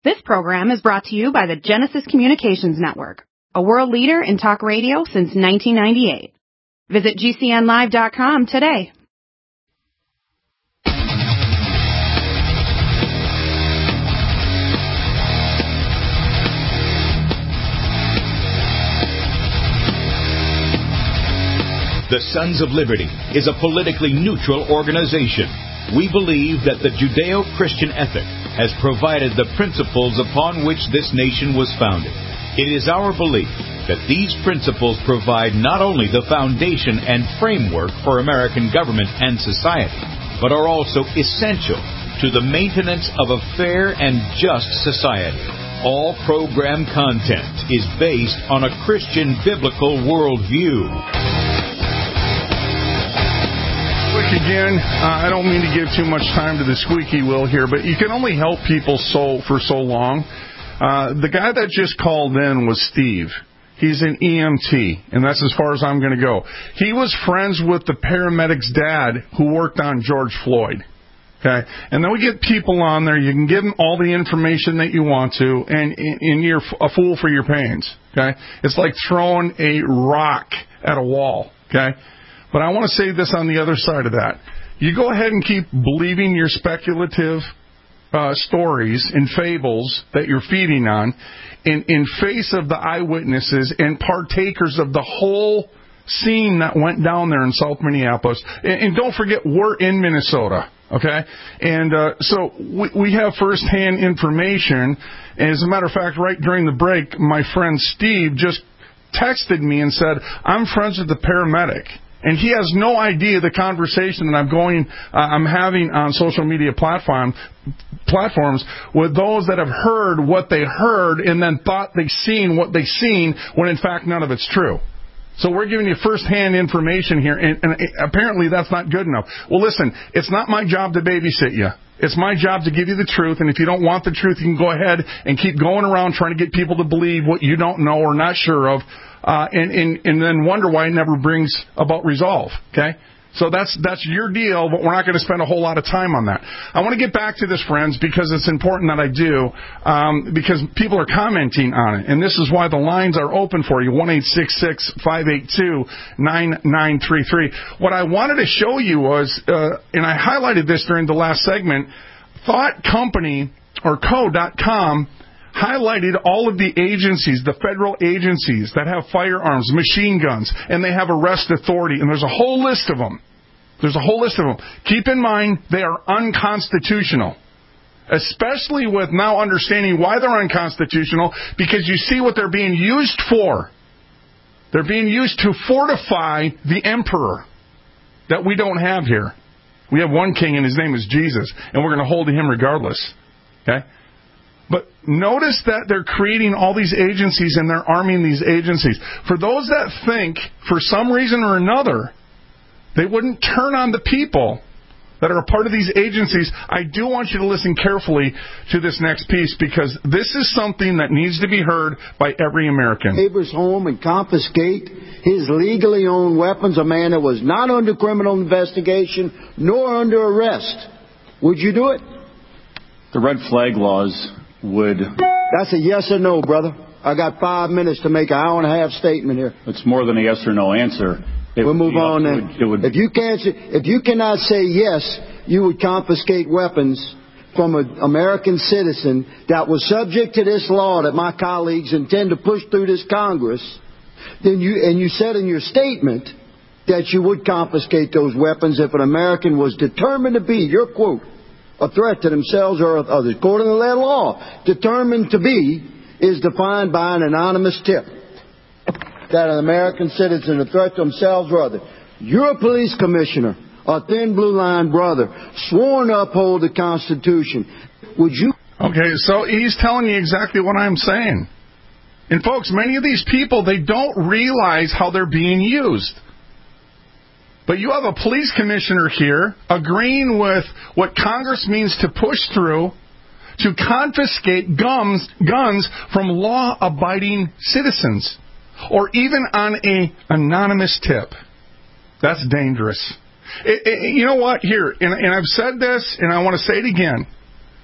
This program is brought to you by the Genesis Communications Network, a world leader in talk radio since 1998. Visit GCNlive.com today. The Sons of Liberty is a politically neutral organization. We believe that the Judeo-Christian ethic has provided the principles upon which this nation was founded. It is our belief that these principles provide not only the foundation and framework for American government and society, but are also essential to the maintenance of a fair and just society. All program content is based on a Christian biblical worldview. Again, I don't mean to give too much time to the squeaky wheel here, but you can only help people for so long. The guy that just called in was Steve. He's an EMT, and that's as far as I'm going to go. He was friends with the paramedic's dad who worked on George Floyd. Okay, and then we get people on there. You can give them all the information that you want to, and you're a fool for your pains. Okay, it's like throwing a rock at a wall. Okay. But I want to say this on the other side of that. You go ahead and keep believing your speculative stories and fables that you're feeding on in face of the eyewitnesses and partakers of the whole scene that went down there in South Minneapolis. And don't forget, we're in Minnesota, okay? And so we have firsthand information. And as a matter of fact, right during the break, my friend Steve just texted me and said, I'm friends with the paramedic. And he has no idea the conversation that I'm having on social media platforms with those that have heard what they heard and then thought they seen what they seen when in fact none of it's true. So we're giving you first-hand information here, and apparently that's not good enough. Well, listen, it's not my job to babysit you. It's my job to give you the truth, and if you don't want the truth, you can go ahead and keep going around trying to get people to believe what you don't know or not sure of, and then wonder why it never brings about resolve, okay? So that's your deal, but we're not going to spend a whole lot of time on that. I want to get back to this, friends, because it's important that I do, because people are commenting on it, and this is why the lines are open for you, 1-866-582-9933. What I wanted to show you was, and I highlighted this during the last segment, ThoughtCo.com highlighted all of the agencies, the federal agencies that have firearms, machine guns, and they have arrest authority, and there's a whole list of them. Keep in mind, they are unconstitutional, especially with now understanding why they're unconstitutional, because you see what they're being used for. They're being used to fortify the emperor that we don't have here. We have one king, and his name is Jesus, and we're going to hold to him regardless. Okay? But notice that they're creating all these agencies and they're arming these agencies. For those that think, for some reason or another, they wouldn't turn on the people that are a part of these agencies, I do want you to listen carefully to this next piece, because this is something that needs to be heard by every American. Neighbor's home and confiscate his legally owned weapons, a man that was not under criminal investigation nor under arrest. Would you do it? The red flag laws would... That's a yes or no, brother. I got 5 minutes to make an hour-and-a-half statement here. It's more than a yes or no answer. We'll move on then. If you cannot say yes, you would confiscate weapons from an American citizen that was subject to this law that my colleagues intend to push through this Congress, then you said in your statement that you would confiscate those weapons if an American was determined to be, your quote, a threat to themselves or others. According to that law, determined to be is defined by an anonymous tip. That an American citizen, a threat to themselves or others. You're a police commissioner, a thin blue line brother, sworn to uphold the Constitution. Would you... Okay, so he's telling you exactly what I'm saying. And folks, many of these people, they don't realize how they're being used. But you have a police commissioner here agreeing with what Congress means to push through to confiscate guns from law-abiding citizens, or even on an anonymous tip. That's dangerous. You know what? Here, and I've said this, and I want to say it again.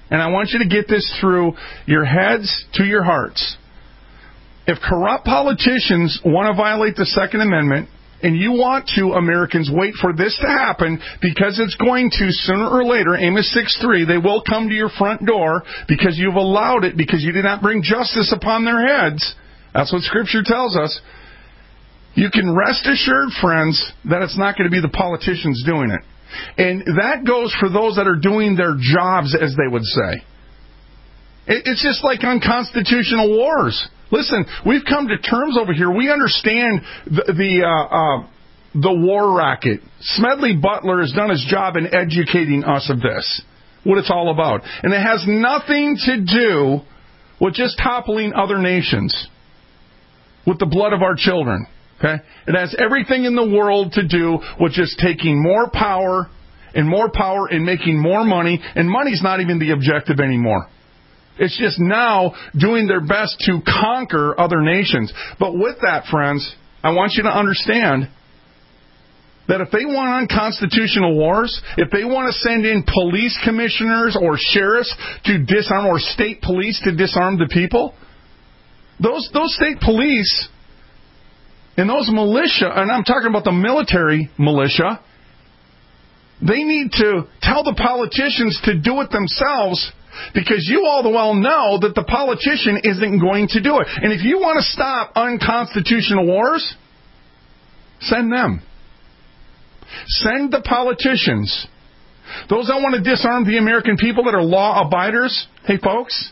And I want you to get this through your heads to your hearts. If corrupt politicians want to violate the Second Amendment, and you want to, Americans, wait for this to happen, because it's going to, sooner or later, Amos 6:3, they will come to your front door because you've allowed it, because you did not bring justice upon their heads. That's what Scripture tells us. You can rest assured, friends, that it's not going to be the politicians doing it. And that goes for those that are doing their jobs, as they would say. It's just like unconstitutional wars. Listen, we've come to terms over here. We understand the war racket. Smedley Butler has done his job in educating us of this, what it's all about. And it has nothing to do with just toppling other nations with the blood of our children. Okay? It has everything in the world to do with just taking more power and making more money. And money's not even the objective anymore. It's just now doing their best to conquer other nations. But with that, friends, I want you to understand that if they want unconstitutional wars, if they want to send in police commissioners or sheriffs to disarm, or state police to disarm the people, those state police and those militia, and I'm talking about the military militia, they need to tell the politicians to do it themselves, because you all the well know that the politician isn't going to do it. And if you want to stop unconstitutional wars, send them. Send the politicians. Those that want to disarm the American people that are law abiders, hey folks,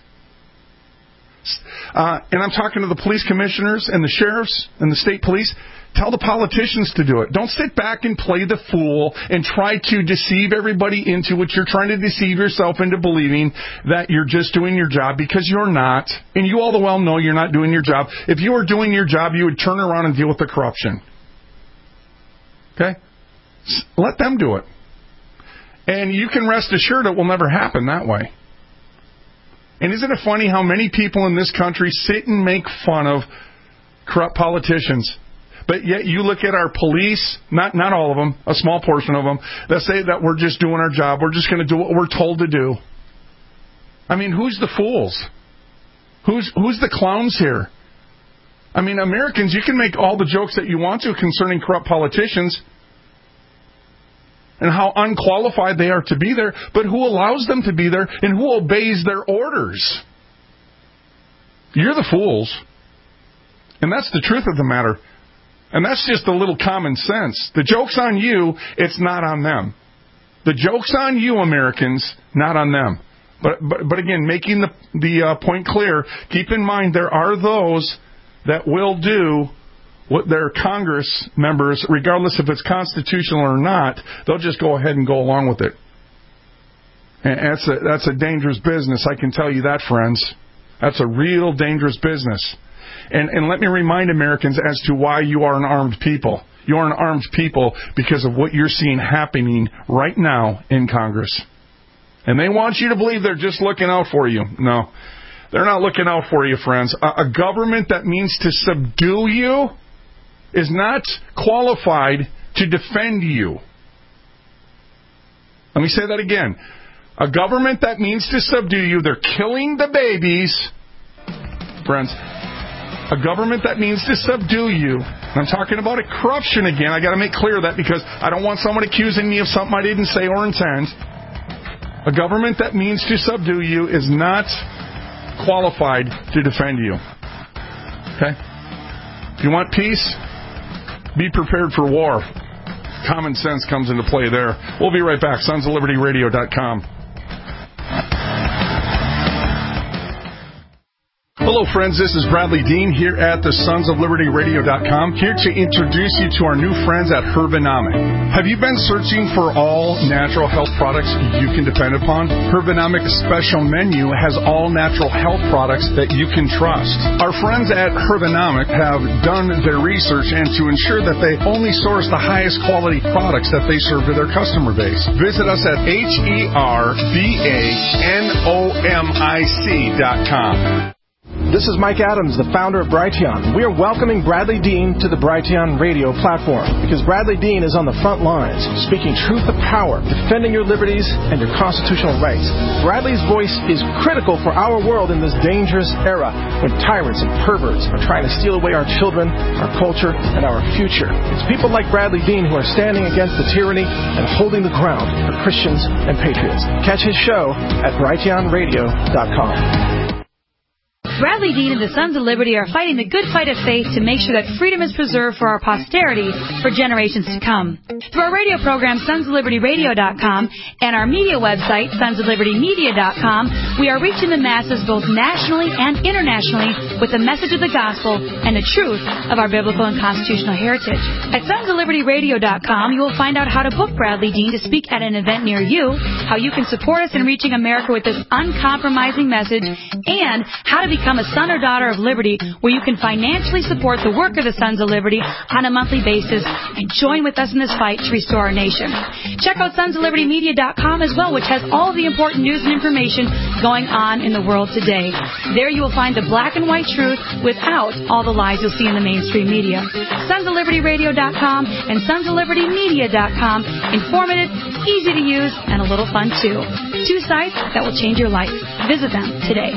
and I'm talking to the police commissioners and the sheriffs and the state police, tell the politicians to do it. Don't sit back and play the fool and try to deceive everybody into what you're trying to deceive yourself into believing that you're just doing your job, because you're not. And you all the well know you're not doing your job. If you were doing your job, you would turn around and deal with the corruption. Okay? Let them do it. And you can rest assured it will never happen that way. And isn't it funny how many people in this country sit and make fun of corrupt politicians? But yet you look at our police, not all of them, a small portion of them, that say that we're just doing our job. We're just going to do what we're told to do. I mean, who's the fools? Who's the clowns here? I mean, Americans, you can make all the jokes that you want to concerning corrupt politicians and how unqualified they are to be there, but who allows them to be there and who obeys their orders? You're the fools. And that's the truth of the matter. And that's just a little common sense. The joke's on you, it's not on them. The joke's on you, Americans, not on them. But again, making the point clear, keep in mind there are those that will do what their Congress members, regardless if it's constitutional or not, they'll just go ahead and go along with it. And that's a dangerous business, I can tell you that, friends. That's a real dangerous business. And let me remind Americans as to why you are an armed people. You are an armed people because of what you're seeing happening right now in Congress. And they want you to believe they're just looking out for you. No, they're not looking out for you, friends. A government that means to subdue you is not qualified to defend you. Let me say that again. A government that means to subdue you, they're killing the babies. Friends, a government that means to subdue you, and I'm talking about corruption again. I got to make clear that because I don't want someone accusing me of something I didn't say or intend. A government that means to subdue you is not qualified to defend you. Okay? If you want peace, be prepared for war. Common sense comes into play there. We'll be right back. SonsOfLibertyRadio.com. Hello, friends. This is Bradley Dean here at the SonsOfLibertyRadio.com, here to introduce you to our new friends at Herbanomic. Have you been searching for all natural health products you can depend upon? Herbanomic's special menu has all natural health products that you can trust. Our friends at Herbanomic have done their research and to ensure that they only source the highest quality products that they serve to their customer base. Visit us at HERBANOMIC.com. This is Mike Adams, the founder of Brighteon. We are welcoming Bradley Dean to the Brighteon radio platform because Bradley Dean is on the front lines, speaking truth to power, defending your liberties and your constitutional rights. Bradley's voice is critical for our world in this dangerous era when tyrants and perverts are trying to steal away our children, our culture, and our future. It's people like Bradley Dean who are standing against the tyranny and holding the ground for Christians and patriots. Catch his show at brighteonradio.com. Bradley Dean and the Sons of Liberty are fighting the good fight of faith to make sure that freedom is preserved for our posterity for generations to come. Through our radio program, sonsoflibertyradio.com, and our media website, sonsoflibertymedia.com, we are reaching the masses both nationally and internationally with the message of the gospel and the truth of our biblical and constitutional heritage. At sonsoflibertyradio.com, you will find out how to book Bradley Dean to speak at an event near you, how you can support us in reaching America with this uncompromising message, and how to become a son or daughter of liberty, where you can financially support the work of the Sons of Liberty on a monthly basis and join with us in this fight to restore our nation. Check out sonsoflibertymedia.com as well, which has all of the important news and information going on in the world today. There you will find the black and white truth without all the lies you'll see in the mainstream media. sonsoflibertyradio.com and sonsoflibertymedia.com. Informative, easy to use, and a little fun too. Two sites that will change your life. Visit them today.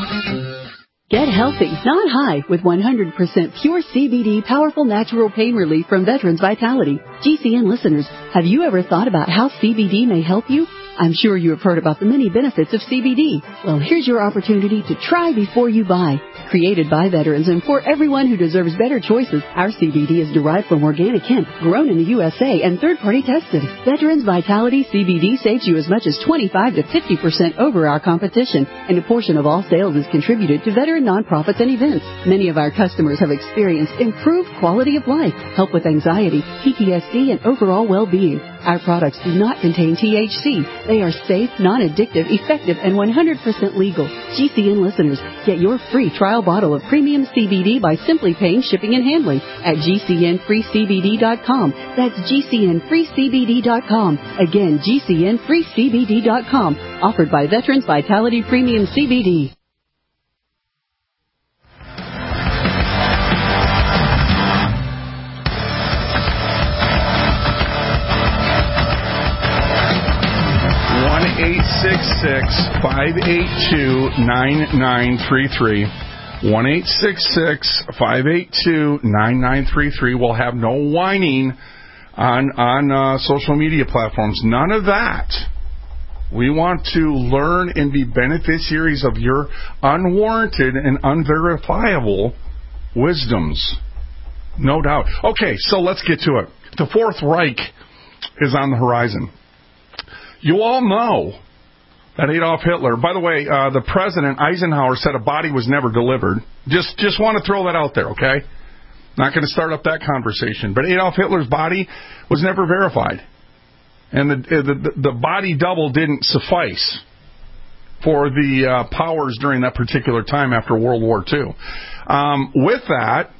Get healthy, not high, with 100% pure CBD powerful natural pain relief from Veterans Vitality. GCN listeners, have you ever thought about how CBD may help you? I'm sure you have heard about the many benefits of CBD. Well, here's your opportunity to try before you buy. Created by veterans and for everyone who deserves better choices, our CBD is derived from organic hemp, grown in the USA, and third-party tested. Veterans Vitality CBD saves you as much as 25 to 50% over our competition, and a portion of all sales is contributed to veteran nonprofits and events. Many of our customers have experienced improved quality of life, help with anxiety, PTSD, and overall well-being. Our products do not contain THC. They are safe, non-addictive, effective, and 100% legal. GCN listeners, get your free trial bottle of premium CBD by simply paying shipping and handling at GCNFreeCBD.com. That's GCNFreeCBD.com. Again, GCNFreeCBD.com. Offered by Veterans Vitality Premium CBD. (1-866-582-9933). 1-866-582-9933. We'll have no whining on social media platforms. None of that. We want to learn and be beneficiaries of your unwarranted and unverifiable wisdoms. No doubt. Okay, so let's get to it. The Fourth Reich is on the horizon. You all know that Adolf Hitler, by the way, the president, Eisenhower, said a body was never delivered. Just want to throw that out there, okay? Not going to start up that conversation. But Adolf Hitler's body was never verified. And the body double didn't suffice for the powers during that particular time after World War II. With that,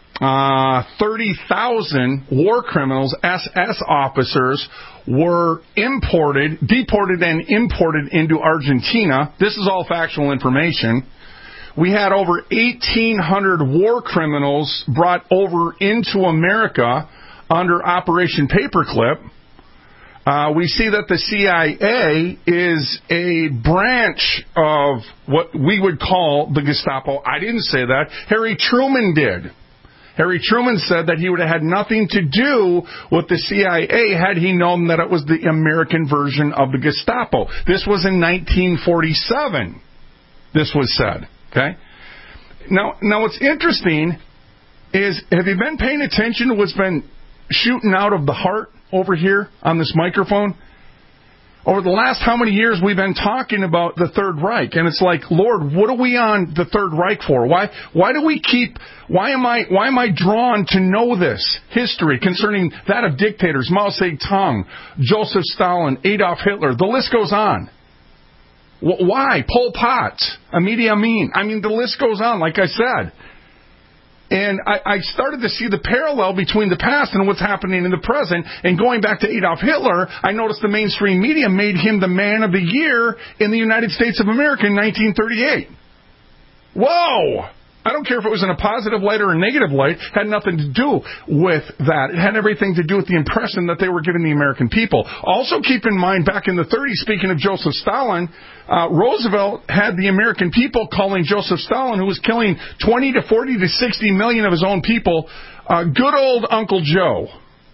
30,000 war criminals, SS officers, were deported and imported into Argentina. This is all factual information. We had over 1,800 war criminals brought over into America under Operation Paperclip. We see that the CIA is a branch of what we would call the Gestapo. I didn't say that. Harry Truman did. Harry Truman said that he would have had nothing to do with the CIA had he known that it was the American version of the Gestapo. This was in 1947. This was said. Okay? Now what's interesting is, have you been paying attention to what's been shooting out of the heart over here on this microphone? Over the last how many years we've been talking about the Third Reich, and it's like, Lord, what are we on the Third Reich for? Why am I drawn to know this history concerning that of dictators, Mao Zedong, Joseph Stalin, Adolf Hitler, the list goes on. Why? Pol Pot, Idi Amin. I mean, the list goes on, like I said. And I started to see the parallel between the past and what's happening in the present. And going back to Adolf Hitler, I noticed the mainstream media made him the man of the year in the United States of America in 1938. Whoa! I don't care if it was in a positive light or a negative light. It had nothing to do with that. It had everything to do with the impression that they were giving the American people. Also keep in mind, back in the 30s, speaking of Joseph Stalin, Roosevelt had the American people calling Joseph Stalin, who was killing 20 to 40 to 60 million of his own people, good old Uncle Joe.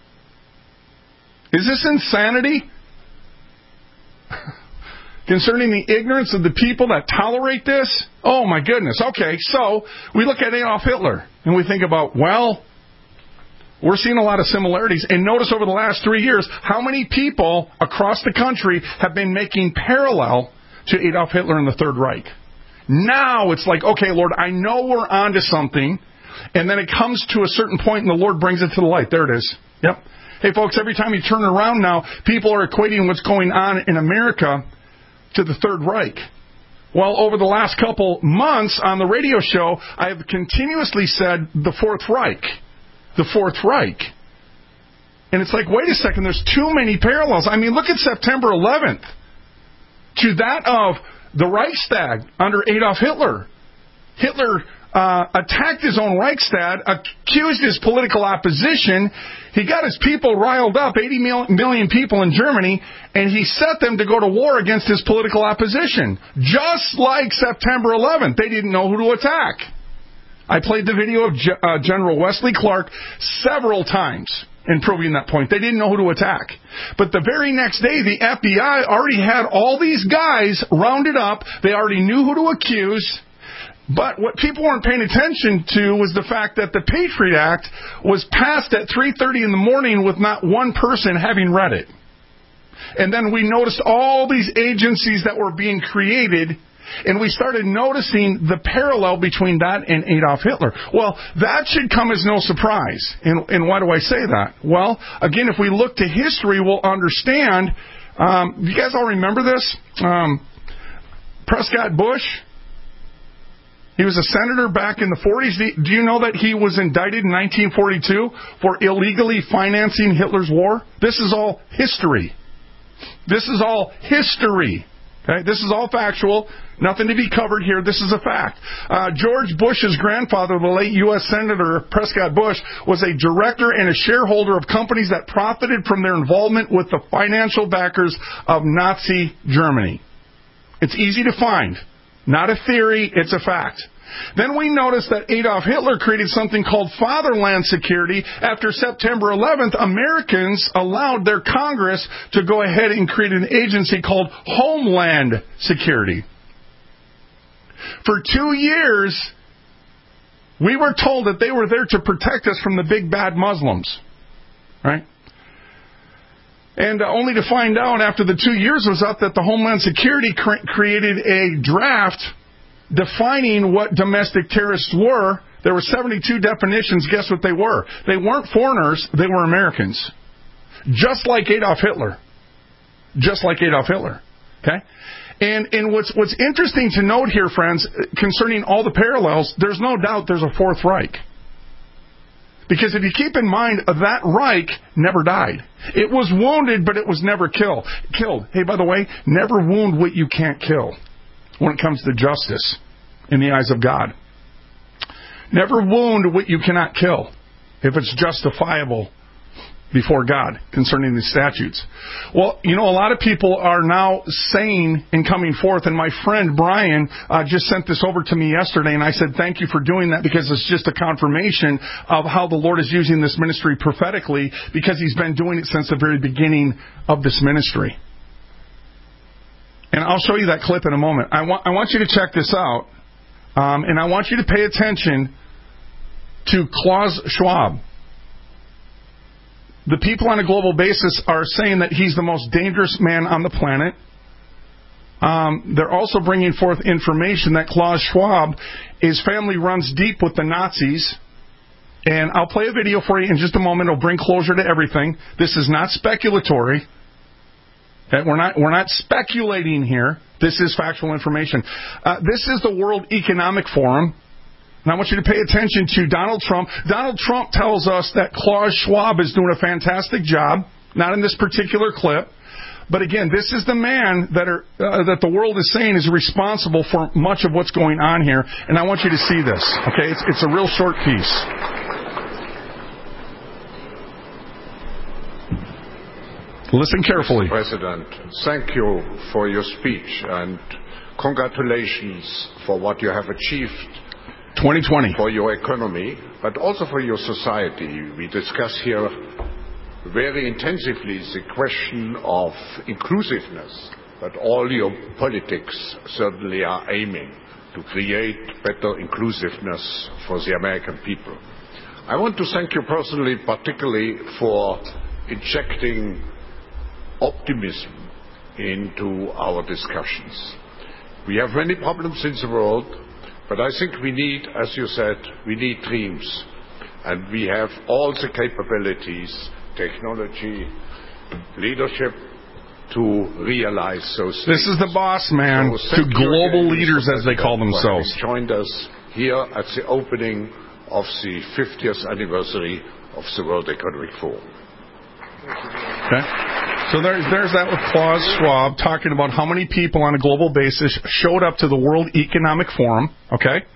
Is this insanity? Concerning the ignorance of the people that tolerate this? Oh, my goodness. Okay, so we look at Adolf Hitler, and we think about, well, we're seeing a lot of similarities. And notice over the last 3 years, how many people across the country have been making parallel to Adolf Hitler and the Third Reich. Now it's like, okay, Lord, I know we're onto something, and then it comes to a certain point, and the Lord brings it to the light. There it is. Yep. Hey, folks, every time you turn around now, people are equating what's going on in America to the Third Reich. Well, over the last couple months on the radio show, I have continuously said the Fourth Reich. The Fourth Reich. And it's like, wait a second, there's too many parallels. I mean, look at September 11th. To that of the Reichstag under Adolf Hitler. Hitler attacked his own Reichstag, accused his political opposition. He got his people riled up, 80 million people in Germany, and he set them to go to war against his political opposition. Just like September 11th, they didn't know who to attack. I played the video of General Wesley Clark several times in proving that point. They didn't know who to attack. But the very next day, the FBI already had all these guys rounded up. They already knew who to accuse. But what people weren't paying attention to was the fact that the Patriot Act was passed at 3:30 in the morning with not one person having read it. And then we noticed all these agencies that were being created, and we started noticing the parallel between that and Adolf Hitler. Well, that should come as no surprise. And why do I say that? Well, again, if we look to history, we'll understand. You guys all remember this? Prescott Bush? He was a senator back in the 40s. Do you know that he was indicted in 1942 for illegally financing Hitler's war? This is all history. This is all history. Okay? This is all factual. Nothing to be covered here. This is a fact. George Bush's grandfather, the late U.S. Senator Prescott Bush, was a director and a shareholder of companies that profited from their involvement with the financial backers of Nazi Germany. It's easy to find. Not a theory, it's a fact. Then we notice that Adolf Hitler created something called Fatherland Security. After September 11th, Americans allowed their Congress to go ahead and create an agency called Homeland Security. For 2 years, we were told that they were there to protect us from the big bad Muslims. Right? And only to find out after the 2 years was up that the Homeland Security created a draft defining what domestic terrorists were. There were 72 definitions. Guess what they were? They weren't foreigners. They were Americans. Just like Adolf Hitler. Just like Adolf Hitler. Okay? And what's interesting to note here, friends, concerning all the parallels, there's no doubt there's a Fourth Reich. Because if you keep in mind, that Reich never died. It was wounded, but it was never killed. Hey, by the way, never wound what you can't kill when it comes to justice in the eyes of God. Never wound what you cannot kill if it's justifiable before God concerning these statutes. Well, you know, a lot of people are now saying and coming forth, and my friend Brian just sent this over to me yesterday, and I said thank you for doing that because it's just a confirmation of how the Lord is using this ministry prophetically, because He's been doing it since the very beginning of this ministry. And I'll show you that clip in a moment. I want you to check this out, and I want you to pay attention to Klaus Schwab. The people on a global basis are saying that he's the most dangerous man on the planet. They're also bringing forth information that Klaus Schwab, his family runs deep with the Nazis. And I'll play a video for you in just a moment. It'll bring closure to everything. This is not speculatory. Okay? We're not speculating here. This is factual information. This is the World Economic Forum. And I want you to pay attention to Donald Trump. Donald Trump tells us that Klaus Schwab is doing a fantastic job. Not in this particular clip. But again, this is the man that the world is saying is responsible for much of what's going on here, and I want you to see this. Okay, it's a real short piece. Listen carefully. Mr. President, thank you for your speech and congratulations for what you have achieved 2020 for your economy, but also for your society. We discuss here very intensively the question of inclusiveness, but all your politics certainly are aiming to create better inclusiveness for the American people. I want to thank you personally, particularly for injecting optimism into our discussions. We have many problems in the world, but I think we need, as you said, we need dreams. And we have all the capabilities, technology, leadership to realize those things. This is the boss man to global leaders, as they call themselves. He joined us here at the opening of the 50th anniversary of the World Economic Forum. Okay. So there's that with Klaus Schwab talking about how many people on a global basis showed up to the World Economic Forum, okay?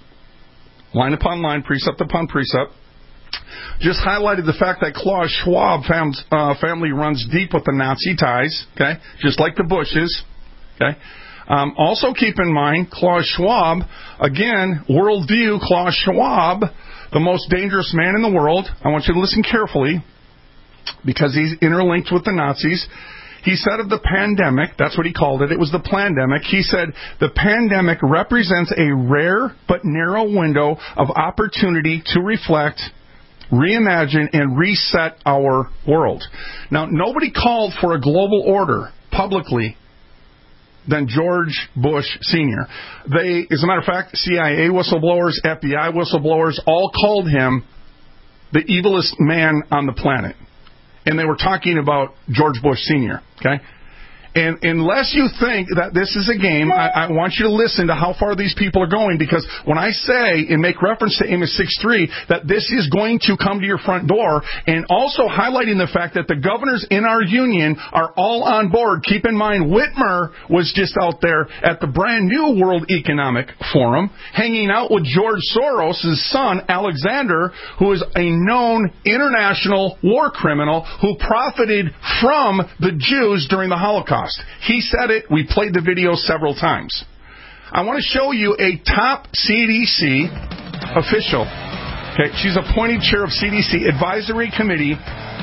Line upon line, precept upon precept. Just highlighted the fact that Klaus Schwab family runs deep with the Nazi ties, okay? Just like the Bushes, okay? Also keep in mind, Klaus Schwab, again, worldview, Klaus Schwab, the most dangerous man in the world. I want you to listen carefully, because he's interlinked with the Nazis. He said of the pandemic, that's what he called it, it was the plandemic. He said, the pandemic represents a rare but narrow window of opportunity to reflect, reimagine, and reset our world. Now, nobody called for a global order publicly than George Bush Sr. They, as a matter of fact, CIA whistleblowers, FBI whistleblowers, all called him the evilest man on the planet. And they were talking about George Bush Sr., okay? And unless you think that this is a game, I want you to listen to how far these people are going, because when I say and make reference to Amos 6:3 that this is going to come to your front door, and also highlighting the fact that the governors in our union are all on board. Keep in mind, Whitmer was just out there at the brand new World Economic Forum, hanging out with George Soros' son, Alexander, who is a known international war criminal who profited from the Jews during the Holocaust. He said it. We played the video several times. I want to show you a top CDC official. Okay, she's appointed chair of CDC Advisory Committee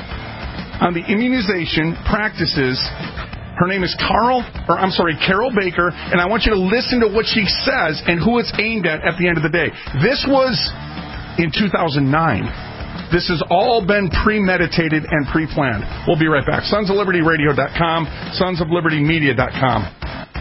on the Immunization Practices. Her name is Carol Baker, and I want you to listen to what she says and who it's aimed at the end of the day. This was in 2009. This has all been premeditated and pre-planned. We'll be right back. SonsOfLibertyRadio.com, SonsOfLibertyMedia.com.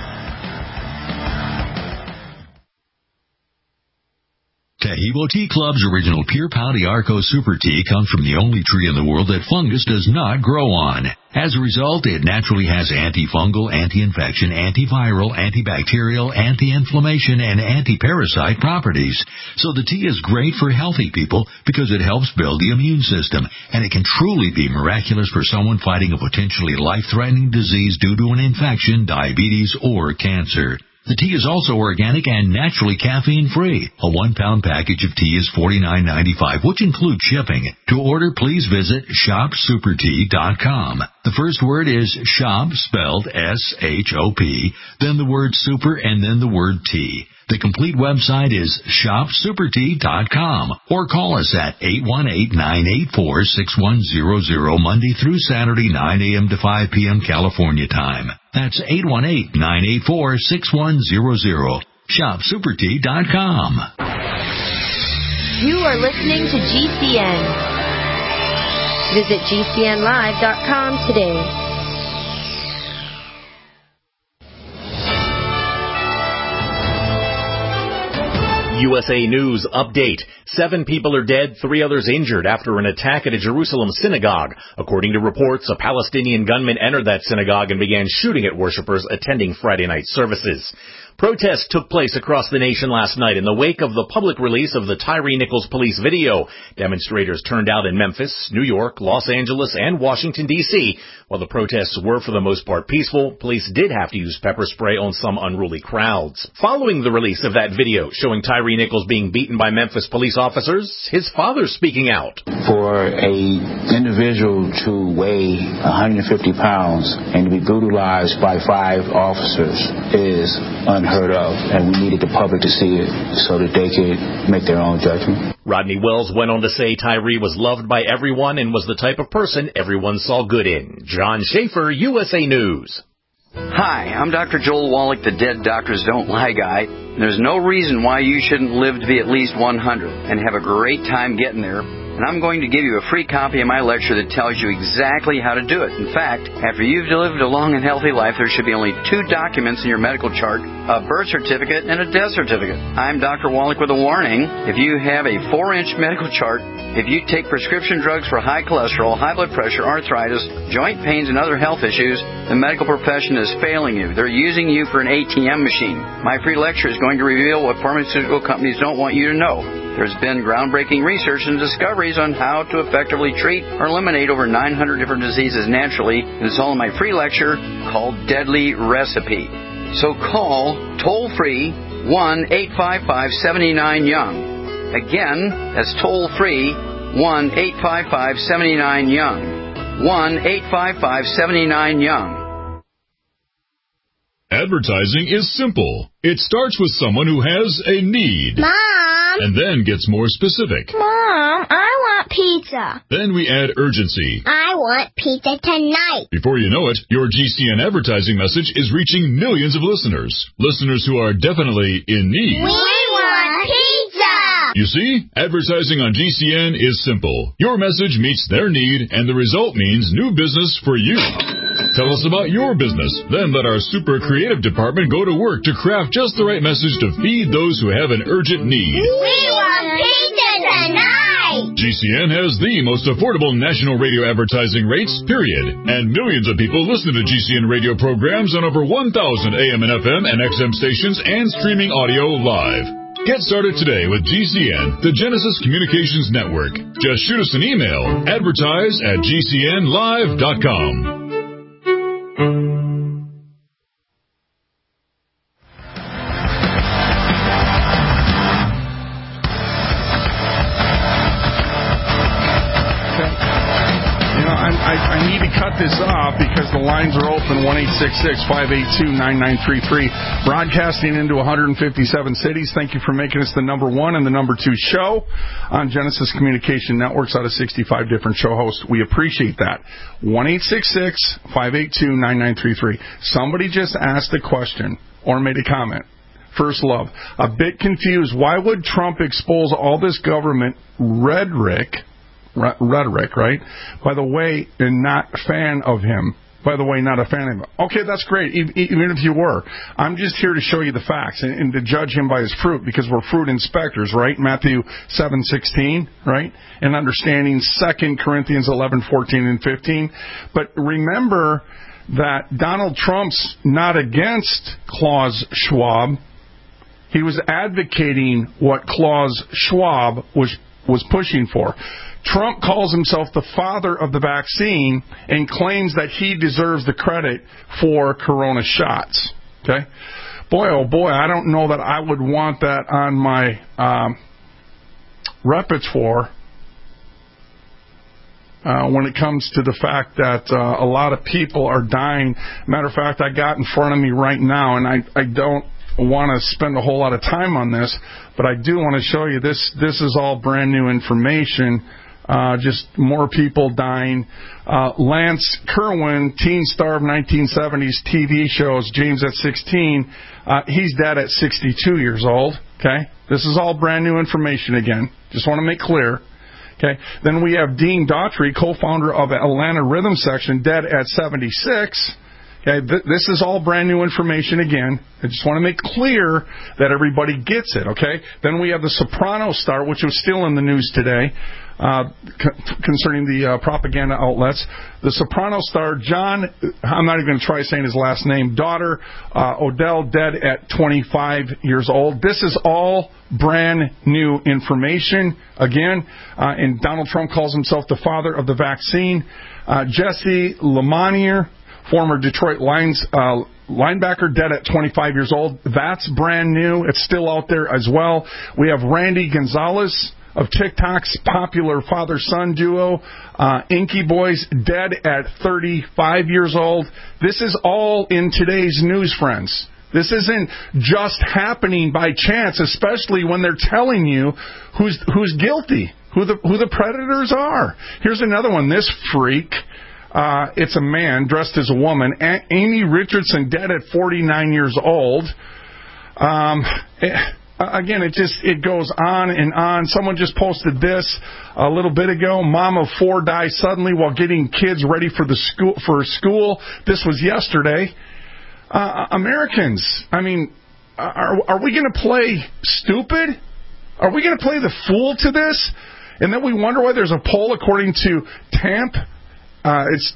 Taheebo Tea Club's original Pure Pouty Arco Super Tea comes from the only tree in the world that fungus does not grow on. As a result, it naturally has antifungal, anti-infection, antiviral, antibacterial, anti-inflammation, and anti-parasite properties. So the tea is great for healthy people because it helps build the immune system, and it can truly be miraculous for someone fighting a potentially life-threatening disease due to an infection, diabetes, or cancer. The tea is also organic and naturally caffeine-free. A 1-pound package of tea is $49.95, which includes shipping. To order, please visit shopsupertea.com. The first word is shop, spelled S-H-O-P, then the word super, and then the word tea. The complete website is shopsupertea.com, or call us at 818-984-6100 Monday through Saturday, 9 a.m. to 5 p.m. California time. That's 818-984-6100. Shopsupertea.com. You are listening to GCN. Visit GCNlive.com today. USA News update. 7 people are dead, 3 others injured after an attack at a Jerusalem synagogue. According to reports, a Palestinian gunman entered that synagogue and began shooting at worshipers attending Friday night services. Protests took place across the nation last night in the wake of the public release of the Tyre Nichols police video. Demonstrators turned out in Memphis, New York, Los Angeles, and Washington, D.C. While the protests were for the most part peaceful, police did have to use pepper spray on some unruly crowds. Following the release of that video showing Tyre Nichols being beaten by Memphis police officers, his father speaking out. For a individual to weigh 150 pounds and to be brutalized by 5 officers is unheard of, and we needed the public to see it so that they could make their own judgment. Rodney Wells went on to say Tyre was loved by everyone and was the type of person everyone saw good in. John Schaefer, USA News. Hi, I'm Dr. Joel Wallach, the Dead Doctors Don't Lie guy. There's no reason why you shouldn't live to be at least 100 and have a great time getting there. And I'm going to give you a free copy of my lecture that tells you exactly how to do it. In fact, after you've lived a long and healthy life, there should be only 2 documents in your medical chart, a birth certificate and a death certificate. I'm Dr. Wallach with a warning. If you have a 4-inch medical chart, if you take prescription drugs for high cholesterol, high blood pressure, arthritis, joint pains, and other health issues, the medical profession is failing you. They're using you for an ATM machine. My free lecture is going to reveal what pharmaceutical companies don't want you to know. There's been groundbreaking research and discoveries on how to effectively treat or eliminate over 900 different diseases naturally. And it's all in my free lecture called Deadly Recipe. So call toll-free 1-855-79-YOUNG. Again, that's toll-free 1-855-79-YOUNG. 1-855-79-YOUNG. Advertising is simple. It starts with someone who has a need. Mom! And then gets more specific. Mom, I want pizza. Then we add urgency. I want pizza tonight. Before you know it, your GCN advertising message is reaching millions of listeners. Listeners who are definitely in need. We want pizza! You see, advertising on GCN is simple. Your message meets their need, and the result means new business for you. Tell us about your business. Then let our super creative department go to work to craft just the right message to feed those who have an urgent need. We want pizza tonight! GCN has the most affordable national radio advertising rates, period. And millions of people listen to GCN radio programs on over 1,000 AM and FM and XM stations and streaming audio live. Get started today with GCN, the Genesis Communications Network. Just shoot us an email, advertise@gcnlive.com. I need to cut this off because the lines are open, 1-866-582-9933. Broadcasting into 157 cities. Thank you for making us the number 1 and the number 2 show on Genesis Communication Networks out of 65 different show hosts. We appreciate that. 1-866-582-9933. Somebody just asked a question or made a comment. First Love. A bit confused. Why would Trump expose all this government rhetoric, right? By the way, and not a fan of him. By the way, not a fan of him. Okay, that's great, even if you were. I'm just here to show you the facts and to judge him by his fruit, because we're fruit inspectors, right? Matthew 7:16, right? And understanding 2 Corinthians 11:14 and 15. But remember that Donald Trump's not against Klaus Schwab. He was advocating what Klaus Schwab was pushing for. Trump calls himself the father of the vaccine and claims that he deserves the credit for corona shots. Okay? Boy, oh boy, I don't know that I would want that on my repertoire when it comes to the fact that a lot of people are dying. Matter of fact, I got in front of me right now, and I don't want to spend a whole lot of time on this, but I do want to show you this. This is all brand new information. Just more people dying. Lance Kerwin, teen star of 1970s TV shows, James at 16, he's dead at 62 years old. Okay? This is all brand new information again. Just want to make clear. Okay? Then we have Dean Daughtry, co-founder of Atlanta Rhythm Section, dead at 76. Okay, this is all brand new information again. I just want to make clear that everybody gets it, okay? Then we have the Soprano Star, which was still in the news today, concerning the propaganda outlets. The Soprano Star, John, I'm not even going to try saying his last name, daughter, Odell, dead at 25 years old. This is all brand new information. Again, and Donald Trump calls himself the father of the vaccine. Jesse Lemonier, former Detroit Lions linebacker, dead at 25 years old. That's brand new. It's still out there as well. We have Randy Gonzalez of TikTok's popular father-son duo, Inky Boys, dead at 35 years old. This is all in today's news, friends. This isn't just happening by chance, especially when they're telling you who's guilty, who the predators are. Here's another one. This freak. It's a man dressed as a woman. Amy Richardson, dead at 49 years old. Again, it goes on and on. Someone just posted this a little bit ago. Mom of 4 dies suddenly while getting kids ready for school. This was yesterday. Americans, I mean, are we going to play stupid? Are we going to play the fool to this? And then we wonder why there's a poll according to TAMP. It's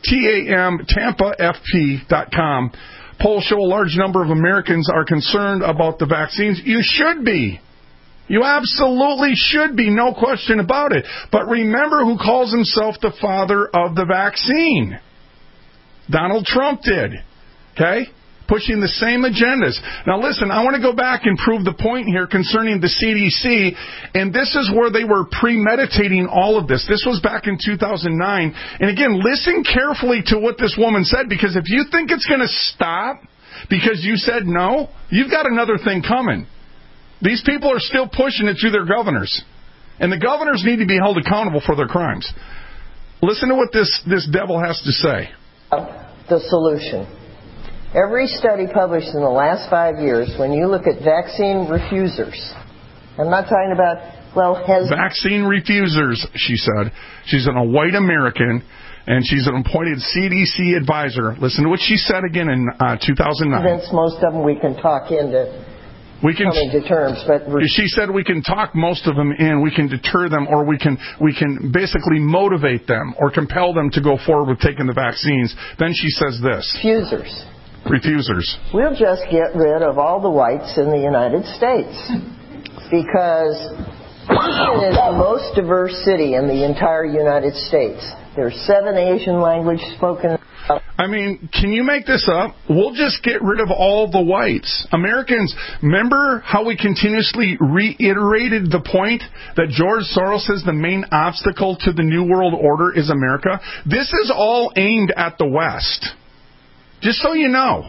TAMPAFP.com. Polls show a large number of Americans are concerned about the vaccines. You should be. You absolutely should be, no question about it. But remember who calls himself the father of the vaccine. Donald Trump did. Okay? Pushing the same agendas. Now listen, I want to go back and prove the point here concerning the CDC, and this is where they were premeditating all of this. This was back in 2009. And again, listen carefully to what this woman said, because if you think it's going to stop because you said no, you've got another thing coming. These people are still pushing it through their governors, and the governors need to be held accountable for their crimes. Listen to what this devil has to say. The solution. Every study published in the last 5 years, when you look at vaccine refusers, I'm not talking about, vaccine refusers, she said. She's a white American, and she's an appointed CDC advisor. Listen to what she said again in 2009. Convince most of them we can talk into coming to terms. But she said we can talk most of them in, we can deter them, or we can basically motivate them or compel them to go forward with taking the vaccines. Then she says this. Refusers. We'll just get rid of all the whites in the United States, because Houston is the most diverse city in the entire United States. There's 7 Asian languages spoken. I mean, can you make this up? We'll just get rid of all the whites. Americans, remember how we continuously reiterated the point that George Soros says the main obstacle to the New World Order is America? This is all aimed at the West. Just so you know.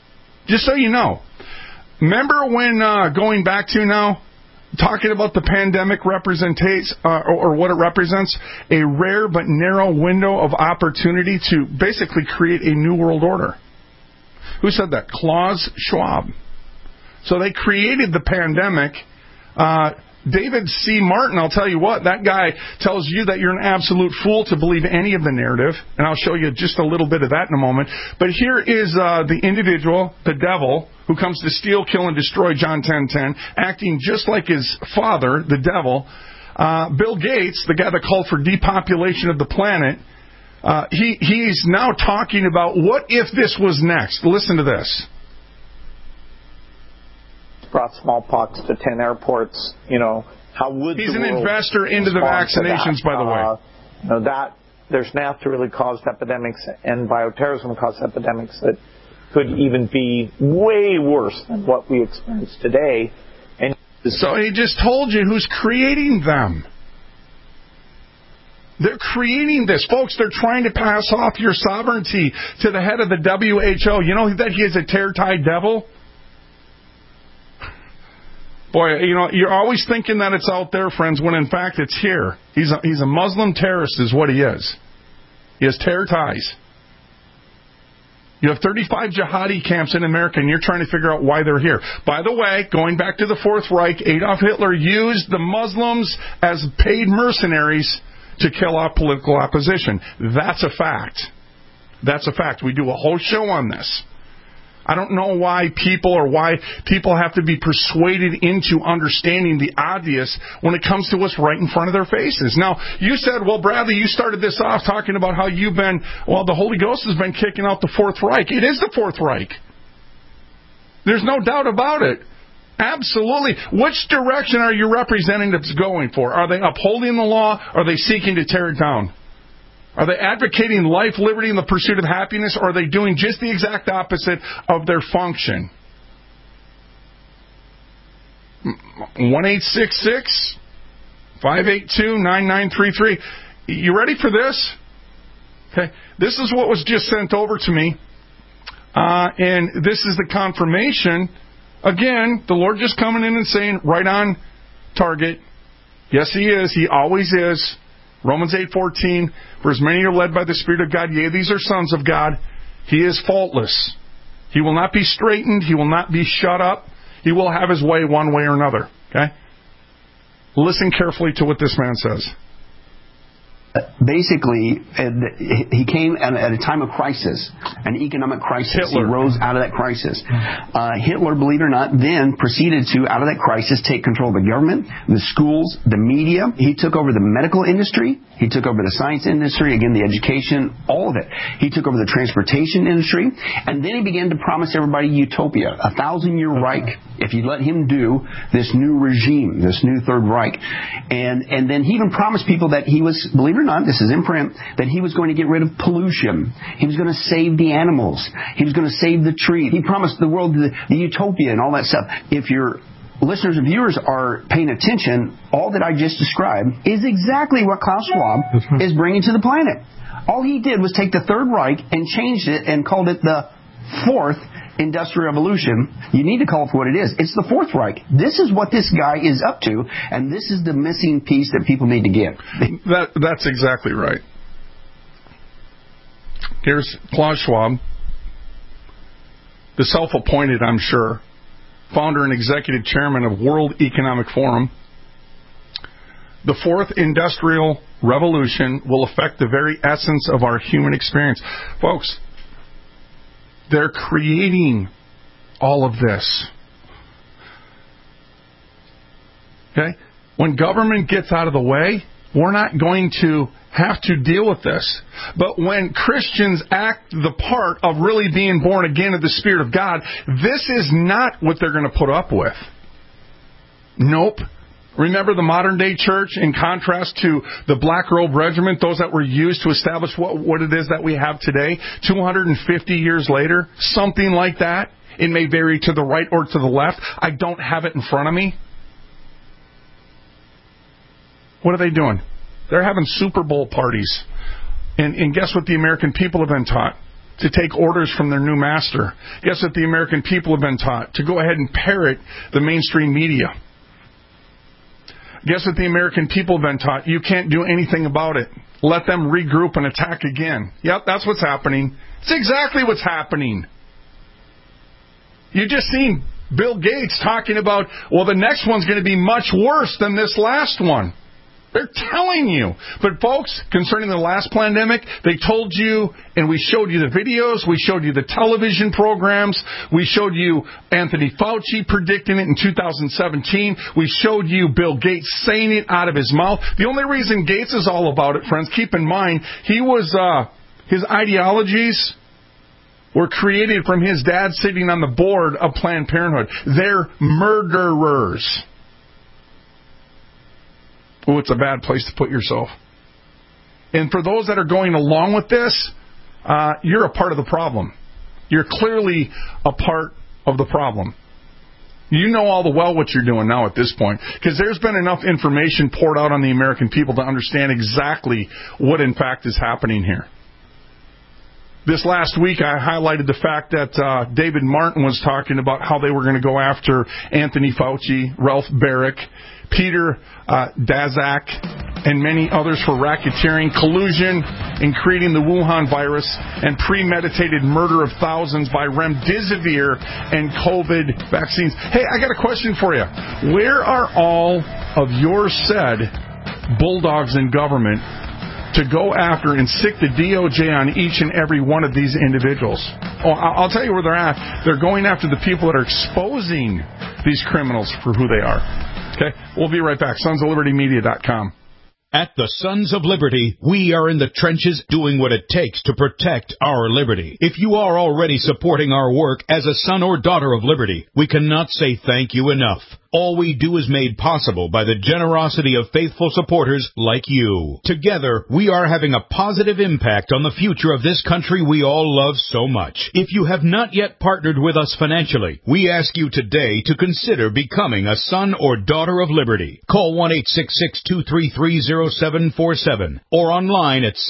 Remember when, going back to now, talking about the pandemic represents, or what it represents, a rare but narrow window of opportunity to basically create a new world order. Who said that? Klaus Schwab. So they created the pandemic. David C. Martin, I'll tell you what, that guy tells you that you're an absolute fool to believe any of the narrative, and I'll show you just a little bit of that in a moment. But here is the individual, the devil, who comes to steal, kill, and destroy, John 10:10, acting just like his father, the devil. Bill Gates, the guy that called for depopulation of the planet, he's now talking about what if this was next. Listen to this. Brought smallpox to 10 airports. How would he's an investor into the vaccinations, by the way. That there's naturally caused epidemics, and bioterrorism caused epidemics that could even be way worse than what we experience today. And so he just told you who's creating them. They're creating this. Folks, they're trying to pass off your sovereignty to the head of the WHO. You know that he is a tear-tied devil? Boy, you're always thinking that it's out there, friends, when in fact it's here. He's a Muslim terrorist is what he is. He has terror ties. You have 35 jihadi camps in America, and you're trying to figure out why they're here. By the way, going back to the Fourth Reich, Adolf Hitler used the Muslims as paid mercenaries to kill off political opposition. That's a fact. That's a fact. We do a whole show on this. I don't know why people have to be persuaded into understanding the obvious when it comes to what's right in front of their faces. Now, you said, well, Bradley, you started this off talking about how the Holy Ghost has been kicking out the Fourth Reich. It is the Fourth Reich. There's no doubt about it. Absolutely. Which direction are your representatives going for? Are they upholding the law? Or are they seeking to tear it down? Are they advocating life, liberty, and the pursuit of happiness, or are they doing just the exact opposite of their function? 1-866-582-9933. You ready for this? Okay. This is what was just sent over to me. And this is the confirmation. Again, the Lord just coming in and saying, right on target. Yes, He is. He always is. Romans 8:14, for as many are led by the Spirit of God, yea, these are sons of God. He is faultless. He will not be straitened. He will not be shut up. He will have His way one way or another. Okay? Listen carefully to what this man says. Basically, he came at a time of crisis, an economic crisis. Hitler. He rose out of that crisis. Hitler, believe it or not, then proceeded to, out of that crisis, take control of the government, the schools, the media. He took over the medical industry. He took over the science industry, again, the education, all of it. He took over the transportation industry. And then he began to promise everybody utopia, a 1,000-year Reich, if you let him do this new regime, this new Third Reich. And then he even promised people that he was, believe it or not, this is in print, that he was going to get rid of pollution. He was going to save the animals. He was going to save the tree. He promised the world the utopia and all that stuff. If your listeners and viewers are paying attention, all that I just described is exactly what Klaus Schwab is bringing to the planet. All he did was take the Third Reich and changed it and called it the Fourth Industrial Revolution. You need to call it for what it is. It's the Fourth Reich. This is what this guy is up to, and this is the missing piece that people need to get. That's exactly right. Here's Klaus Schwab, the self-appointed, I'm sure, founder and executive chairman of World Economic Forum. The Fourth Industrial Revolution will affect the very essence of our human experience. Folks, they're creating all of this. Okay? When government gets out of the way, we're not going to have to deal with this. But when Christians act the part of really being born again of the Spirit of God, this is not what they're going to put up with. Nope. Remember the modern day church in contrast to the Black Robe Regiment, those that were used to establish what it is that we have today, 250 years later, something like that. It may vary to the right or to the left. I don't have it in front of me. What are they doing? They're having Super Bowl parties. And guess what the American people have been taught? To take orders from their new master. Guess what the American people have been taught? To go ahead and parrot the mainstream media. Guess what the American people have been taught? You can't do anything about it. Let them regroup and attack again. Yep, that's what's happening. It's exactly what's happening. You just seen Bill Gates talking about, well, the next one's going to be much worse than this last one. They're telling you. But folks, concerning the last pandemic, they told you, and we showed you the videos, we showed you the television programs, we showed you Anthony Fauci predicting it in 2017, we showed you Bill Gates saying it out of his mouth. The only reason Gates is all about it, friends, keep in mind, his ideologies were created from his dad sitting on the board of Planned Parenthood. They're murderers. Oh, it's a bad place to put yourself. And for those that are going along with this, you're a part of the problem. You're clearly a part of the problem. You know all the well what you're doing now at this point, because there's been enough information poured out on the American people to understand exactly what in fact is happening here. This last week, I highlighted the fact that David Martin was talking about how they were going to go after Anthony Fauci, Ralph Baric, Peter Daszak, and many others for racketeering, collusion in creating the Wuhan virus, and premeditated murder of thousands by remdesivir and COVID vaccines. Hey, I got a question for you. Where are all of your said bulldogs in government to go after and sick the DOJ on each and every one of these individuals. Oh, I'll tell you where they're at. They're going after the people that are exposing these criminals for who they are. Okay? We'll be right back. SonsOfLibertyMedia.com. At the Sons of Liberty, we are in the trenches doing what it takes to protect our liberty. If you are already supporting our work as a son or daughter of liberty, we cannot say thank you enough. All we do is made possible by the generosity of faithful supporters like you. Together, we are having a positive impact on the future of this country we all love so much. If you have not yet partnered with us financially, we ask you today to consider becoming a son or daughter of liberty. Call 1-866-233-0747 or online at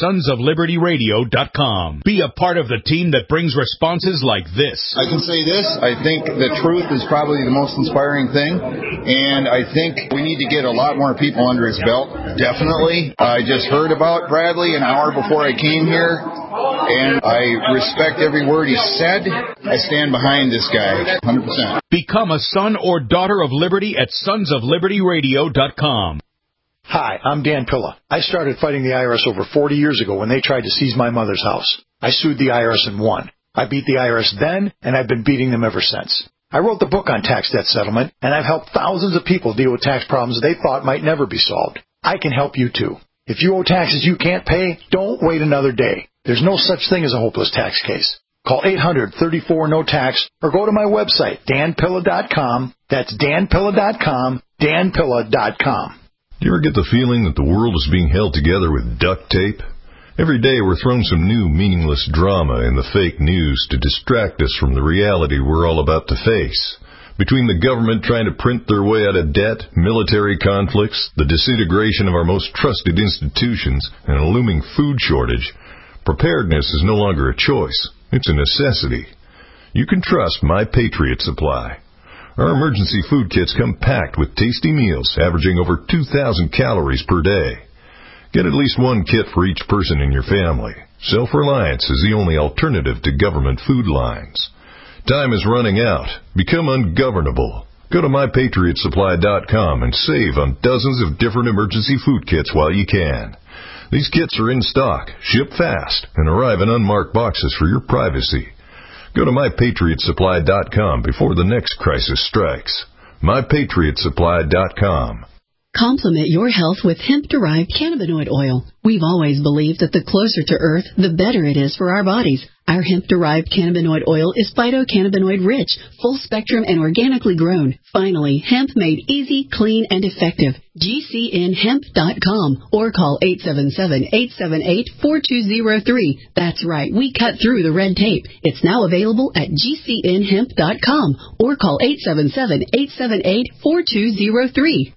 sonsoflibertyradio.com. Be a part of the team that brings responses like this. I can say this. I think the truth is probably the most inspiring thing. And I think we need to get a lot more people under his belt, definitely. I just heard about Bradley an hour before I came here, and I respect every word he said. I stand behind this guy, 100%. Become a son or daughter of liberty at sonsoflibertyradio.com. Hi, I'm Dan Pilla. I started fighting the IRS over 40 years ago when they tried to seize my mother's house. I sued the IRS and won. I beat the IRS then, and I've been beating them ever since. I wrote the book on tax debt settlement, and I've helped thousands of people deal with tax problems they thought might never be solved. I can help you, too. If you owe taxes you can't pay, don't wait another day. There's no such thing as a hopeless tax case. Call 800-34-NO-TAX or go to my website, danpilla.com. That's danpilla.com, danpilla.com. Do you ever get the feeling that the world is being held together with duct tape? Every day we're thrown some new meaningless drama in the fake news to distract us from the reality we're all about to face. Between the government trying to print their way out of debt, military conflicts, the disintegration of our most trusted institutions, and a looming food shortage, preparedness is no longer a choice. It's a necessity. You can trust My Patriot Supply. Our emergency food kits come packed with tasty meals averaging over 2,000 calories per day. Get at least one kit for each person in your family. Self-reliance is the only alternative to government food lines. Time is running out. Become ungovernable. Go to MyPatriotSupply.com and save on dozens of different emergency food kits while you can. These kits are in stock, ship fast, and arrive in unmarked boxes for your privacy. Go to MyPatriotSupply.com before the next crisis strikes. MyPatriotSupply.com. Complement your health with hemp-derived cannabinoid oil. We've always believed that the closer to Earth, the better it is for our bodies. Our hemp-derived cannabinoid oil is phytocannabinoid-rich, full-spectrum, and organically grown. Finally, hemp made easy, clean, and effective. GCNhemp.com or call 877-878-4203. That's right, we cut through the red tape. It's now available at GCNhemp.com or call 877-878-4203.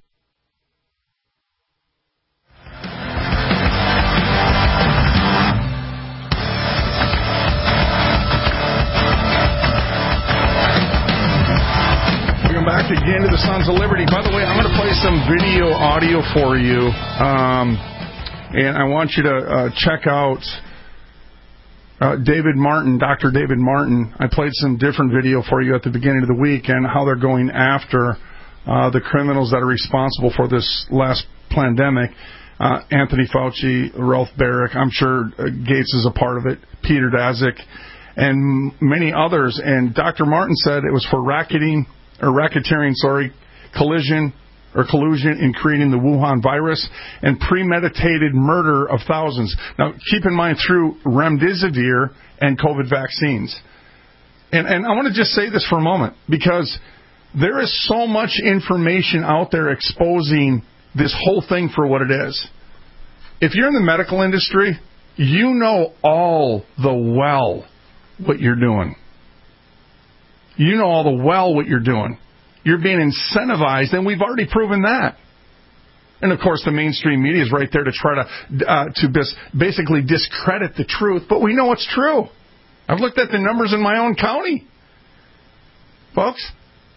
Back again to the Sons of Liberty. By the way, I'm going to play some video audio for you, and I want you to check out David Martin, Dr. David Martin. I played some different video for you at the beginning of the week and how they're going after the criminals that are responsible for this last pandemic. Anthony Fauci, Ralph Baric, I'm sure Gates is a part of it, Peter Daszak, and many others. And Dr. Martin said it was for racketeering, collusion in creating the Wuhan virus and premeditated murder of thousands. Now, keep in mind through remdesivir and COVID vaccines. And I want to just say this for a moment, because there is so much information out there exposing this whole thing for what it is. If you're in the medical industry, you know all the well what you're doing. You know all the well what you're doing. You're being incentivized, and we've already proven that. And, of course, the mainstream media is right there to try to basically discredit the truth, but we know it's true. I've looked at the numbers in my own county. Folks,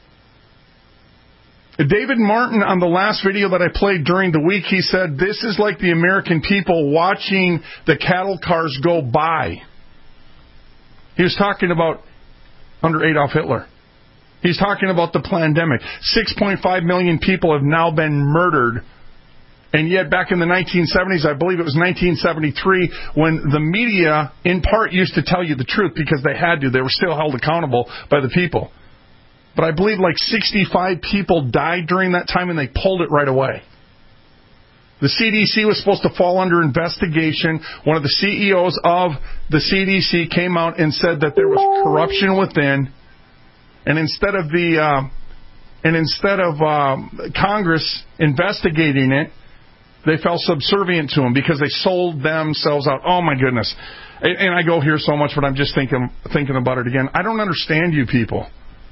David Martin, on the last video that I played during the week, he said, this is like the American people watching the cattle cars go by. He was talking about under Adolf Hitler. He's talking about the pandemic. 6.5 million people have now been murdered And yet back in the 1970s, I believe it was 1973, when the media, in part, used to tell you the truth because they had to. They were still held accountable by the people. But I believe like 65 people died during that time, and they pulled it right away. The CDC was supposed to fall under investigation. One of the CEOs of the CDC came out and said that there was corruption within, and instead of Congress investigating it, they fell subservient to him because they sold themselves out. Oh my goodness! And I go here so much, but I'm just thinking about it again. I don't understand you people.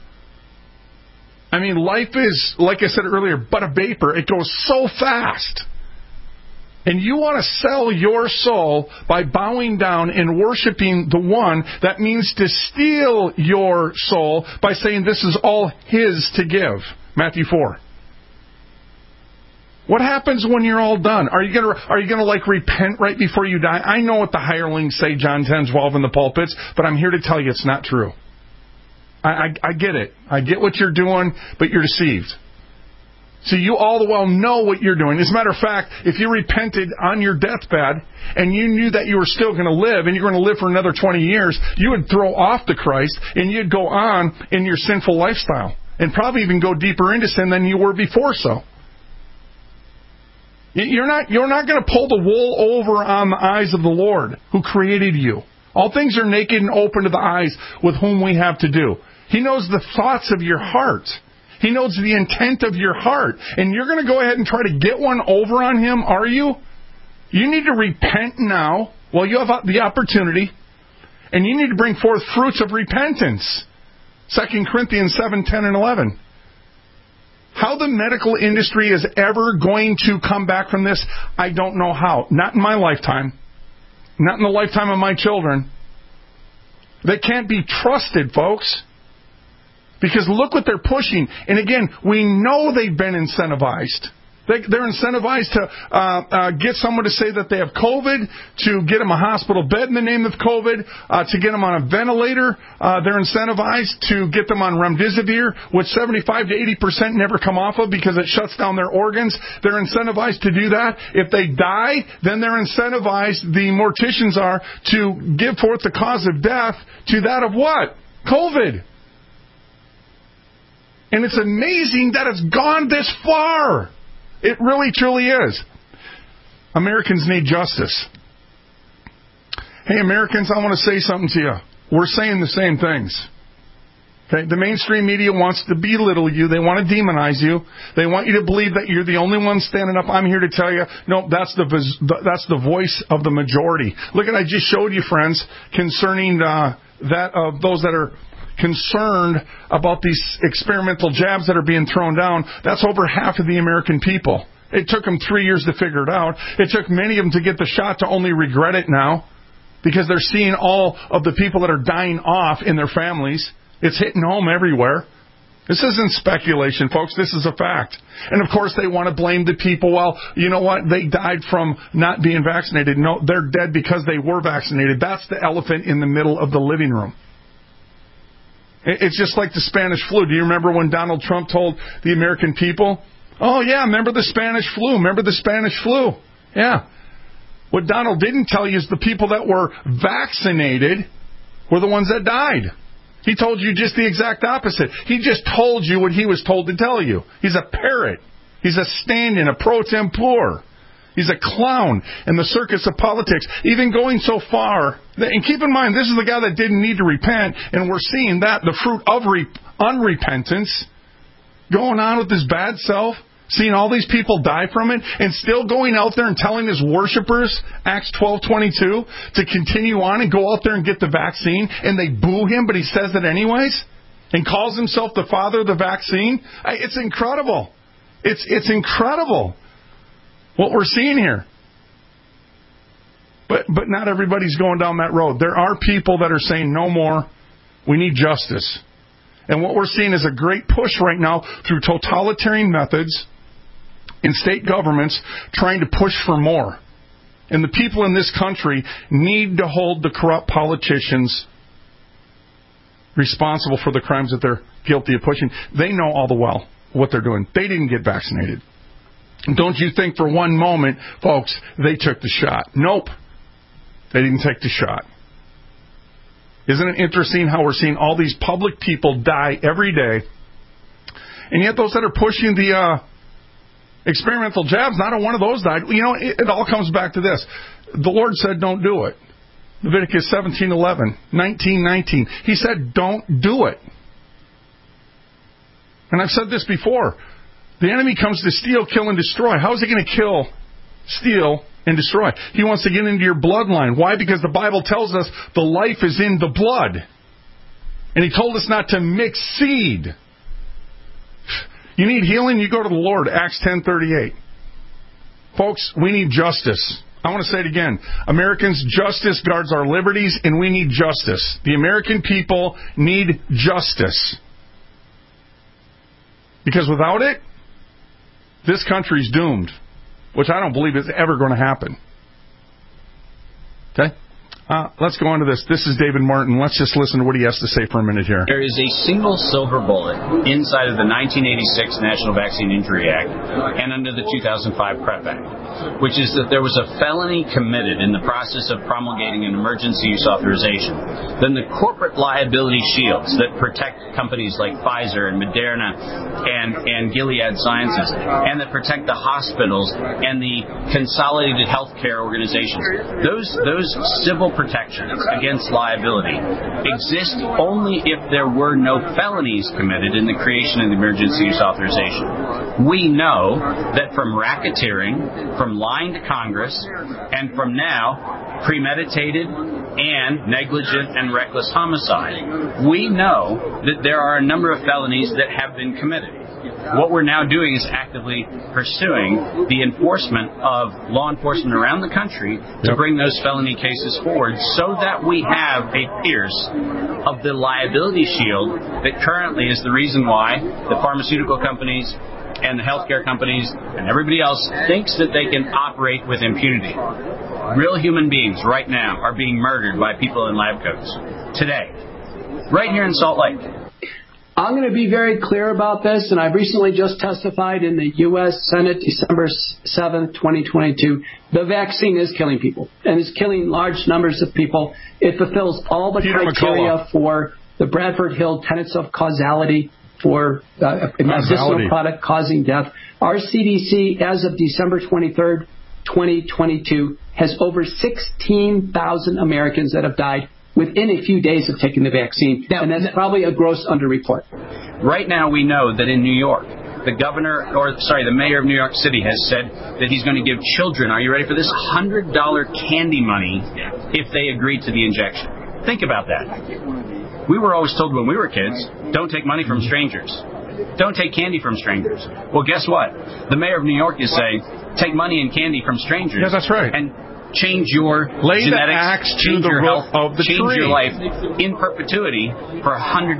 I mean, life is, like I said earlier, but a vapor. It goes so fast. And you want to sell your soul by bowing down and worshiping the one that means to steal your soul by saying this is all his to give. Matthew 4. What happens when you're all done? Are you gonna like repent right before you die? I know what the hirelings say, John 10:12 in the pulpits, but I'm here to tell you it's not true. I get it. I get what you're doing, but you're deceived. So you all the while know what you're doing. As a matter of fact, if you repented on your deathbed and you knew that you were still going to live and you're going to live for another 20 years, you would throw off the Christ and you'd go on in your sinful lifestyle and probably even go deeper into sin than you were before so. You're not going to pull the wool over on the eyes of the Lord who created you. All things are naked and open to the eyes with whom we have to do. He knows the thoughts of your heart. He knows the intent of your heart. And you're going to go ahead and try to get one over on him, are you? You need to repent now while you have the opportunity. And you need to bring forth fruits of repentance. 2 Corinthians 7:10 and 11. How the medical industry is ever going to come back from this, I don't know how. Not in my lifetime. Not in the lifetime of my children. They can't be trusted, folks. Because look what they're pushing. And again, we know they've been incentivized. They're incentivized to get someone to say that they have COVID, to get them a hospital bed in the name of COVID, to get them on a ventilator. They're incentivized to get them on remdesivir, which 75 to 80% never come off of because it shuts down their organs. They're incentivized to do that. If they die, then they're incentivized, the morticians are, to give forth the cause of death to that of what? COVID. And it's amazing that it's gone this far. It really, truly is. Americans need justice. Hey, Americans, I want to say something to you. We're saying the same things. Okay? The mainstream media wants to belittle you. They want to demonize you. They want you to believe that you're the only one standing up. I'm here to tell you, no, that's the voice of the majority. Look at, I just showed you, friends, concerning that of those that are concerned about these experimental jabs that are being thrown down. That's over half of the American people. It took them 3 years to figure it out. It took many of them to get the shot to only regret it now because they're seeing all of the people that are dying off in their families. It's hitting home everywhere. This isn't speculation, folks. This is a fact. And, of course, they want to blame the people. Well, you know what? They died from not being vaccinated. No, they're dead because they were vaccinated. That's the elephant in the middle of the living room. It's just like the Spanish flu. Do you remember when Donald Trump told the American people, oh, yeah, remember the Spanish flu? Remember the Spanish flu? Yeah. What Donald didn't tell you is the people that were vaccinated were the ones that died. He told you just the exact opposite. He just told you what he was told to tell you. He's a parrot. He's a stand-in, a pro tempore. He's a clown in the circus of politics, even going so far. And keep in mind, this is the guy that didn't need to repent, and we're seeing that, the fruit of unrepentance, going on with his bad self, seeing all these people die from it, and still going out there and telling his worshipers, Acts 12:22, to continue on and go out there and get the vaccine, and they boo him, but he says it anyways, and calls himself the father of the vaccine. It's incredible. It's incredible what we're seeing here. But not everybody's going down that road. There are people that are saying no more. We need justice. And what we're seeing is a great push right now through totalitarian methods in state governments trying to push for more. And the people in this country need to hold the corrupt politicians responsible for the crimes that they're guilty of pushing. They know all the while what they're doing. They didn't get vaccinated. Don't you think for one moment, folks, they took the shot. Nope. They didn't take the shot. Isn't it interesting how we're seeing all these public people die every day, and yet those that are pushing the experimental jabs, not a one of those died. You know, it all comes back to this. The Lord said don't do it. Leviticus 17:11, 19:19. He said don't do it. And I've said this before. The enemy comes to steal, kill, and destroy. How is he going to kill, steal, and destroy? He wants to get into your bloodline. Why? Because the Bible tells us the life is in the blood. And he told us not to mix seed. You need healing, you go to the Lord. Acts 10:38. Folks, we need justice. I want to say it again. Americans, justice guards our liberties, and we need justice. The American people need justice. Because without it, this country's doomed, which I don't believe is ever going to happen. Okay? Let's go on to this. This is David Martin. Let's just listen to what he has to say for a minute here. There is a single silver bullet inside of the 1986 National Vaccine Injury Act and under the 2005 PrEP Act, which is that there was a felony committed in the process of promulgating an emergency use authorization. Then the corporate liability shields that protect companies like Pfizer and Moderna and Gilead Sciences, and that protect the hospitals and the consolidated healthcare organizations. Those civil protections against liability exist only if there were no felonies committed in the creation of the emergency use authorization. We know that from racketeering, from lying to Congress, and from now premeditated and negligent and reckless homicide, we know that there are a number of felonies that have been committed. What we're now doing is actively pursuing the enforcement of law enforcement around the country to bring those felony cases forward so that we have a pierce of the liability shield that currently is the reason why the pharmaceutical companies and the healthcare companies and everybody else thinks that they can operate with impunity. Real human beings right now are being murdered by people in lab coats today, right here in Salt Lake. I'm going to be very clear about this, and I've recently just testified in the U.S. Senate, December 7th, 2022. The vaccine is killing people, and is killing large numbers of people. It fulfills all the criteria for the Bradford Hill tenets of causality for a medicinal product causing death. Our CDC, as of December 23rd, 2022, has over 16,000 Americans that have died within a few days of taking the vaccine, and that's probably a gross underreport. Right now we know that in New York, the mayor of New York City has said that he's going to give children, are you ready for this, $100 candy money if they agree to the injection. Think about that. We were always told when we were kids, don't take money from strangers. Don't take candy from strangers. Well, guess what? The mayor of New York is saying, take money and candy from strangers. Yeah, that's right. And change your genetics, change your health, change your life in perpetuity for $100.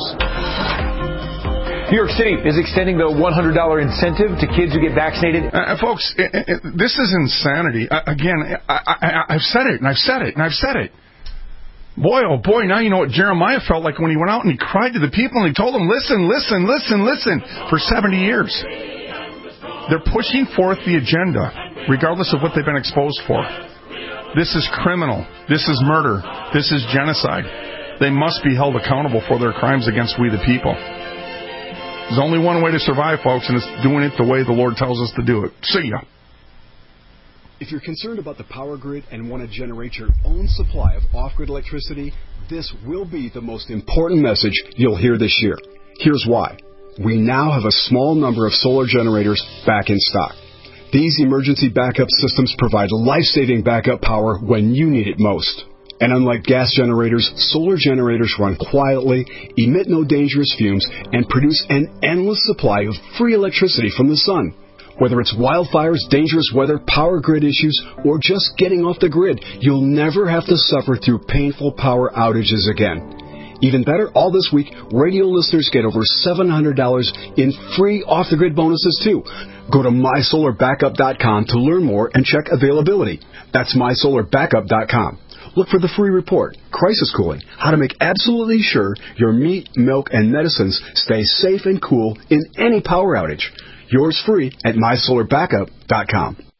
New York City is extending the $100 incentive to kids who get vaccinated. Folks, this is insanity. Again, I've said it, and I've said it, and I've said it. Boy, oh boy, now you know what Jeremiah felt like when he went out and he cried to the people and he told them, listen, listen, listen, listen, for 70 years. They're pushing forth the agenda, regardless of what they've been exposed for. This is criminal. This is murder. This is genocide. They must be held accountable for their crimes against we the people. There's only one way to survive, folks, and it's doing it the way the Lord tells us to do it. See ya. If you're concerned about the power grid and want to generate your own supply of off-grid electricity, this will be the most important message you'll hear this year. Here's why. We now have a small number of solar generators back in stock. These emergency backup systems provide life-saving backup power when you need it most. And unlike gas generators, solar generators run quietly, emit no dangerous fumes, and produce an endless supply of free electricity from the sun. Whether it's wildfires, dangerous weather, power grid issues, or just getting off the grid, you'll never have to suffer through painful power outages again. Even better, all this week, radio listeners get over $700 in free off-the-grid bonuses, too. Go to MySolarBackup.com to learn more and check availability. That's MySolarBackup.com. Look for the free report, Crisis Cooling, how to make absolutely sure your meat, milk, and medicines stay safe and cool in any power outage. Yours free at mysolarbackup.com.